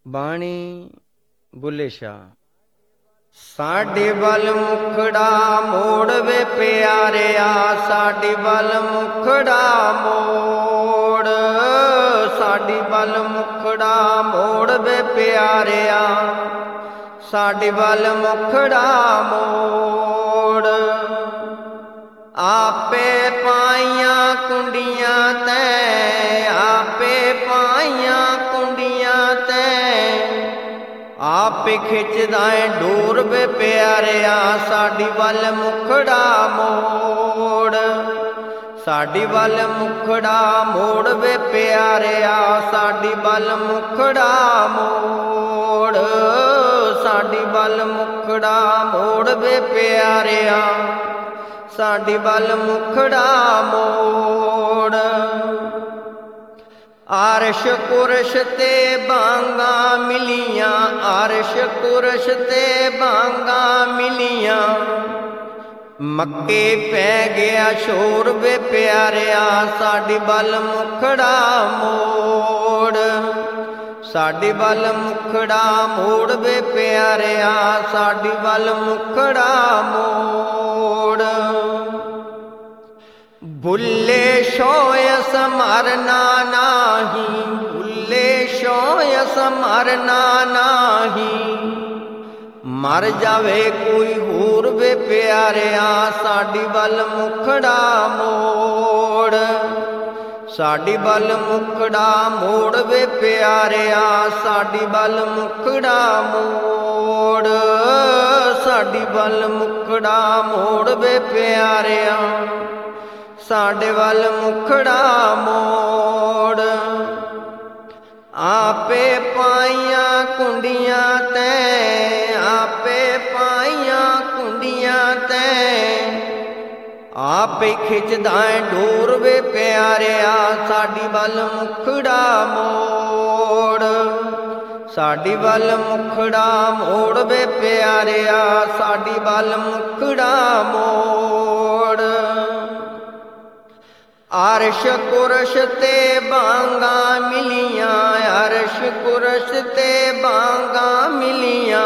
ਬਾਣੀ ਬੁੱਲੇ ਸ਼ਾਹ। ਸਾਡੇ ਵੱਲ ਮੁਖੜਾ ਮੋੜ ਵੇ ਪਿਆਰਿਆ, ਸਾਡੇ ਵੱਲ ਮੁਖੜਾ ਮੋੜ, ਸਾਡੇ ਵੱਲ ਮੁਖੜਾ ਮੋੜ ਵੇ ਪਿਆਰਿਆ, ਸਾਡੇ ਵੱਲ ਮੁਖੜਾ ਮੋੜ। ਆਪੇ ਪਾਈਆਂ ਕੁੰਡੀਆਂ ਤੈਂ, ਆਪੇ ਪਾਈਆਂ ਕੁੰਡੀਆਂ ਤੈਂ, ਆਪੇ ਖਿੱਚਦਾ ਏ ਡੋਰ ਵੇ ਪਿਆਰਿਆ, ਸਾਡੀ ਵੱਲ ਮੁਖੜਾ ਮੋੜ, ਸਾਡੀ ਵੱਲ ਮੁਖੜਾ ਮੋੜ ਵੇ ਪਿਆਰਿਆ, ਸਾਡੀ ਵੱਲ ਮੁਖੜਾ ਮੋੜ, ਸਾਡੀ ਵੱਲ ਮੁਖੜਾ ਮੋੜ ਵੇ ਪਿਆਰਿਆ, ਸਾਡੀ ਵੱਲ ਮੁਖੜਾ ਮੋੜ। ਅਰਸ਼ ਕੁਰਸ਼ ਤੇ ਬਾਂਗਾ ਮਿਲੀਆਂ, ਅਰਸ਼ ਕੁਰਸ਼ ਤੇ ਬਾਂਗਾ ਮਿਲੀਆਂ, ਮੱਕੇ ਪੈ ਗਿਆ ਸ਼ੋਰ ਵੇ ਪਿਆਰਿਆ, ਸਾਡੀ ਵੱਲ ਮੁਖੜਾ ਮੋੜ, ਸਾਡੀ ਵੱਲ ਮੁਖੜਾ ਮੋੜ ਵੇ ਪਿਆਰਿਆ, ਸਾਡੀ ਵੱਲ ਮੁਖੜਾ ਮੋੜ। ਬੁੱਲੇ ਸ਼ੋਇ ਸਮਰਨਾ ਨਾਹੀ, ਬੁੱਲੇ ਸ਼ੋਇ ਸਮਰਨਾ ਨਾਹੀ, ਮਰ ਜਾਵੇ ਕੋਈ ਹੋਰ ਵੇ ਪਿਆਰਿਆ, ਸਾਡੀ ਵੱਲ ਮੁਖੜਾ ਮੋੜ, ਸਾਡੀ ਵੱਲ ਮੁਖੜਾ ਮੋੜ ਵੇ ਪਿਆਰਿਆ, ਸਾਡੀ ਵੱਲ ਮੁਖੜਾ ਮੋੜ, ਸਾਡੀ ਵੱਲ ਮੁਖੜਾ ਮੋੜ ਵੇ ਪਿਆਰਿਆ, ਸਾਡੇ ਵੱਲ ਮੁਖੜਾ ਮੋੜ। ਆਪੇ ਪਾਈਆਂ ਕੁੰਡੀਆਂ ਤੈਂ, ਆਪੇ ਪਾਈਆਂ ਕੁੰਡੀਆਂ ਤੈਂ, ਆਪੇ ਖਿੱਚਦਾ ਏ ਡੋਰ ਵੇ ਪਿਆਰਿਆ, ਸਾਡੀ ਵੱਲ ਮੁਖੜਾ ਮੋੜ, ਸਾਡੀ ਵੱਲ ਮੁਖੜਾ ਮੋੜ ਵੇ ਪਿਆਰਿਆ, ਸਾਡੀ ਵੱਲ ਮੁਖੜਾ ਮੋੜ। ਅਰਸ਼ ਕੁਰਸ਼ ਤੇ ਬਾਂਗਾ ਮਿਲੀਆਂ, ਅਰਸ਼ ਕੁਰਸ਼ ਤੇ ਬਾਂਗਾ ਮਿਲੀਆਂ,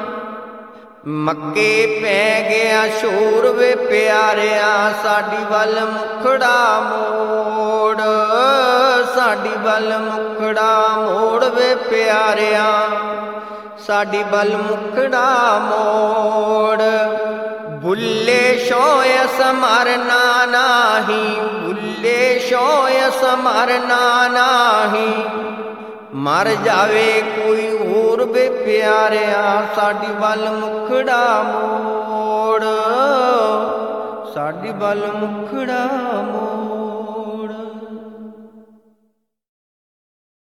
ਮੱਕੇ ਪੈ ਗਿਆ ਸ਼ੋਰ ਵੇ ਪਿਆਰਿਆ, ਸਾਡੀ ਵੱਲ ਮੁਖੜਾ ਮੋੜ, ਸਾਡੀ ਵੱਲ ਮੁਖੜਾ ਮੋੜ ਵੇ ਪਿਆਰਿਆ, ਸਾਡੀ ਵੱਲ ਮੁਖੜਾ ਮੋੜ। ਬੁੱਲੇ ਸ਼ੋਇ ਸਮਰਨਾ ਨਾਹੀ, ਬੁੱਲੇ ਸ਼ੋਇ ਸਮਰਨਾ ਨਾਹੀ, ਮਰ ਜਾਵੇ ਕੋਈ ਹੋਰ ਵੇ ਪਿਆਰਿਆ, ਸਾਡੀ ਵੱਲ ਮੁਖੜਾ ਮੋੜ, ਸਾਡੀ ਵੱਲ ਮੁਖੜਾ ਮੋੜ।